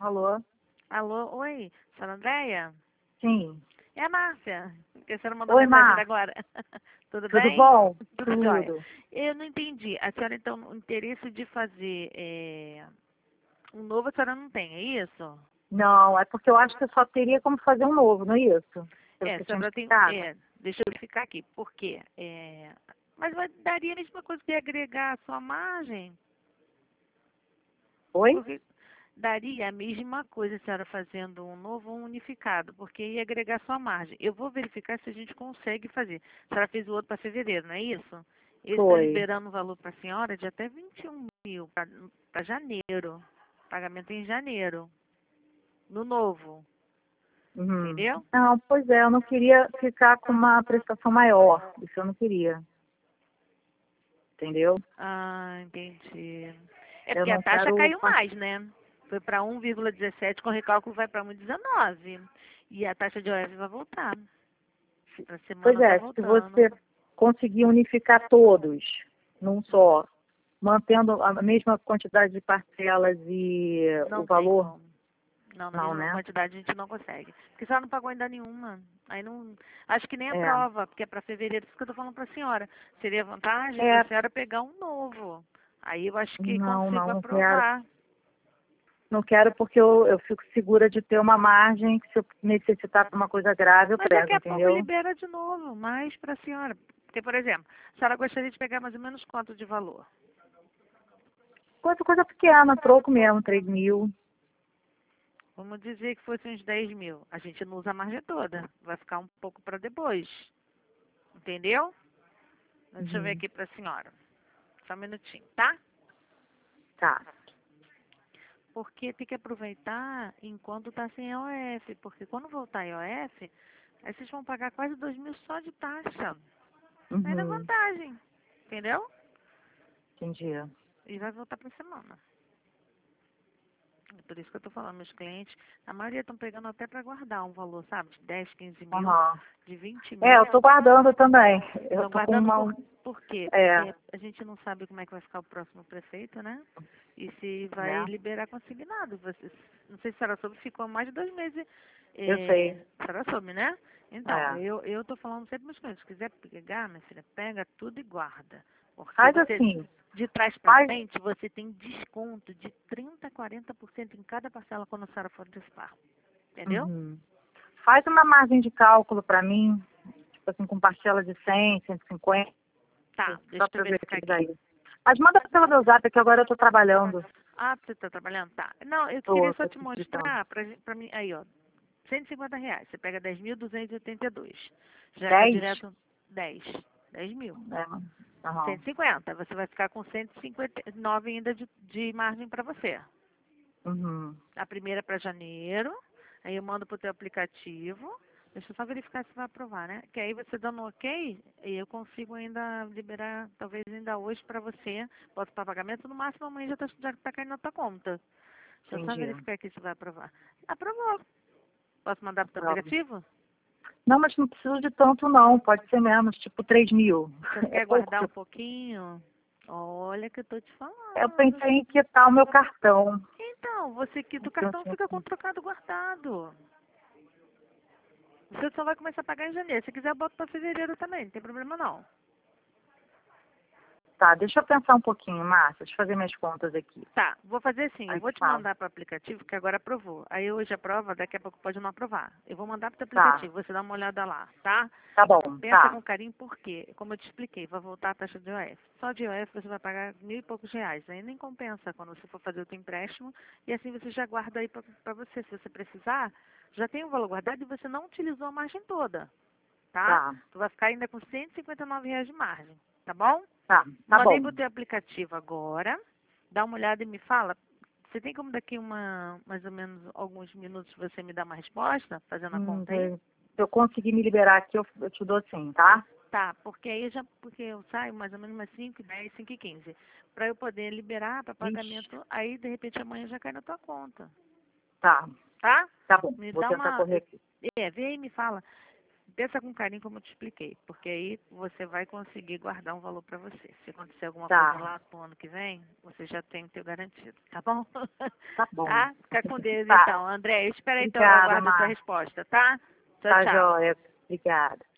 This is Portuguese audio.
Alô? Alô, oi, senhora Andréia? Sim. É a Márcia, que a senhora mandou Oi, mensagem ainda Mar. agora. Tudo Tudo bem? bom? Tudo jóia. Tudo. Eu não entendi. A senhora, então, o interesse de fazer um novo, a senhora não tem, é isso? Não, é porque eu acho que eu só teria como fazer um novo, não é isso? Pelo É, que a eu tinha senhora tem. explicado. Deixa eu verificar aqui. Por quê? Mas daria a mesma coisa que agregar a sua margem? Oi? Porque daria a mesma coisa a senhora fazendo um novo um unificado, porque ia agregar sua margem. Eu vou verificar se a gente consegue fazer. A senhora fez o outro para fevereiro, não é isso? Eles estão Foi. liberando o valor para a senhora de até 21 mil para janeiro. Pagamento em janeiro. No novo. Uhum. Entendeu? Não, pois é, eu não queria ficar com uma prestação maior. Isso eu não queria. Entendeu? Ah, entendi. É Eu porque a não taxa quero. caiu mais, né? Foi para 1,17, com recálculo vai para 1,19. E a taxa de OF vai voltar. Para Pois semana tá é, se voltando. você conseguir unificar todos num só, mantendo a mesma quantidade de parcelas e o Não tem valor, como. Não, na não, mesma né? quantidade a gente não consegue. Porque a senhora não pagou ainda nenhuma. Aí não. Acho que nem a É. prova, porque é para fevereiro, isso que eu tô falando para a senhora. Seria vantagem da É, senhora pegar um novo. Aí eu acho que não, consigo não quero. aprovar. Não quero porque eu fico segura de ter uma margem que se eu necessitar de uma coisa grave eu Mas daqui pego, a pouco entendeu? libera de novo, mais para a senhora. Porque, por exemplo, a senhora gostaria de pegar mais ou menos quanto de valor? Coisa pequena, troco mesmo, 3.000. Vamos dizer que fosse uns 10 mil. A gente não usa a margem toda. Vai ficar um pouco para depois. Entendeu? Deixa eu ver Uhum. aqui para a senhora. Só um minutinho, tá? Tá. Porque tem que aproveitar enquanto tá sem IOF. Porque quando voltar a IOF, aí vocês vão pagar quase 2 mil só de taxa. Aí dá Uhum. vantagem. Entendeu? Entendi. E vai voltar para semana. É por isso que eu tô falando, meus clientes, a maioria estão pegando até para guardar um valor, sabe? De 10, 15 mil, Aham. de 20 É, eu mil. tô guardando também. Eu Estão tô com guardando uma. por quê? É, Porque a gente não sabe como é que vai ficar o próximo prefeito, né? E se vai né? liberar consignado. Não sei se a senhora soube, ficou mais de 2 meses. Eu sei. A senhora soube, né? Então, É. eu tô falando sempre para os clientes, se quiser pegar, minha filha, pega tudo e guarda. Porque Faz você, assim. de trás para Faz. frente, você tem desconto de 30% a 40% em cada parcela quando a senhora for antecipar. Entendeu? Uhum. Faz uma margem de cálculo para mim, tipo assim, com parcela de 100, 150, Tá, deixa só eu para ver verificar aqui aqui. daí. Mas manda pelo meu zap, que agora eu tô trabalhando. Ah, você está trabalhando? Tá. Não, eu queria Tô só te digitando. mostrar pra mim. Aí, ó. R$ 150. Você pega 10.282. Já cai 10? direto 10. 10 mil. É. Aham. 150. Você vai ficar com 159 ainda de margem para você. Uhum. A primeira para janeiro. Aí eu mando pro teu aplicativo. Deixa eu só verificar se vai aprovar, né? Que aí você dando um ok, e eu consigo ainda liberar, talvez ainda hoje para você. Posso para pagamento, no máximo amanhã já tá caindo na tua conta. Deixa eu só Entendi. verificar aqui se vai aprovar. Aprovou. Posso mandar pro teu Pronto. aplicativo? Não, mas não preciso de tanto não, pode ser menos, tipo 3.000. Você É quer pouco. guardar um pouquinho? Olha que eu tô te Eu falando. pensei em quitar o meu cartão. Então, você quita o Que eu cartão, tinha fica com o trocado guardado. Você só vai começar a pagar em janeiro. Se quiser, eu boto para fevereiro também, não tem problema não. Tá, deixa eu pensar um pouquinho, Márcia. Deixa eu fazer minhas contas aqui. Tá, vou fazer assim, eu Aí vou te fala. mandar para o aplicativo, que agora aprovou. Aí hoje aprova, daqui a pouco pode não aprovar. Eu vou mandar para o Tá, aplicativo, você dá uma olhada lá, tá? tá bom, Pensa tá. com carinho, porque, como eu te expliquei, vai voltar a taxa de IOF. Só de IOF você vai pagar mil e poucos reais. Aí nem compensa quando você for fazer o teu empréstimo. E assim você já guarda aí para você. Se você precisar, já tem o valor guardado e você não utilizou a margem toda, tá? Tá, Tu vai ficar ainda com R$ 159 de margem, tá bom? tá Mandei bom. pro teu aplicativo agora. Dá uma olhada e me fala. Você tem como daqui mais ou menos alguns minutos você me dar uma resposta, fazendo a conta aí? Se eu conseguir me liberar aqui, eu te dou sim, tá? Tá, porque eu saio mais ou menos umas 5h10, 5h15. Para eu poder liberar para Ixi, pagamento, aí de repente amanhã já cai na tua conta. tá, Tá? tá bom. Me Vou dá tentar uma. correr aqui. Vê aí e me fala. pensa com carinho como eu te expliquei, porque aí você vai conseguir guardar um valor para você. Se acontecer alguma Tá. coisa lá pro ano que vem, você já tem o teu garantido, tá bom? Tá bom. Tá? Fica com Deus Tá. então, André. Espera aí, então, eu Obrigada, aguardo a tua Márcia. resposta, tá? Tchau, Tá tchau. joia. Obrigada.